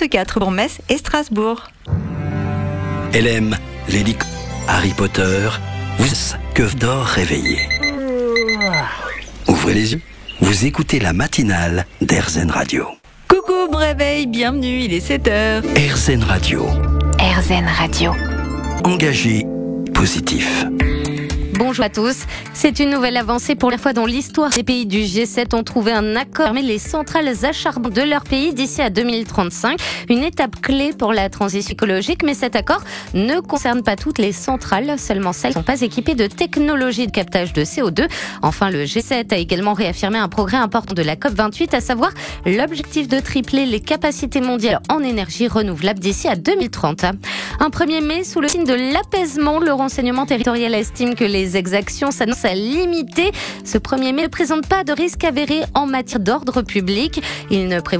34 pour Metz et Strasbourg. Elle aime les licornes, Harry Potter, vous que dort réveillé. Ouvrez les yeux, vous écoutez la matinale d'RZN Radio. Coucou, bon réveil, bienvenue, il est 7h. RZN Radio. RZN Radio. Engagé, positif. Bonjour à tous. C'est une nouvelle avancée pour la fois dans l'histoire. Les pays du G7 ont trouvé un accord pour fermer les centrales à charbon de leur pays d'ici à 2035. Une étape clé pour la transition écologique, mais cet accord ne concerne pas toutes les centrales, seulement celles qui ne sont pas équipées de technologies de captage de CO2. Enfin, le G7 a également réaffirmé un progrès important de la COP28, à savoir l'objectif de tripler les capacités mondiales en énergie renouvelable d'ici à 2030. Un 1er mai, sous le signe de l'apaisement, le renseignement territorial estime que les exactions s'annoncent à limiter. Ce 1er mai ne présente pas de risque avéré en matière d'ordre public. Il ne prévoit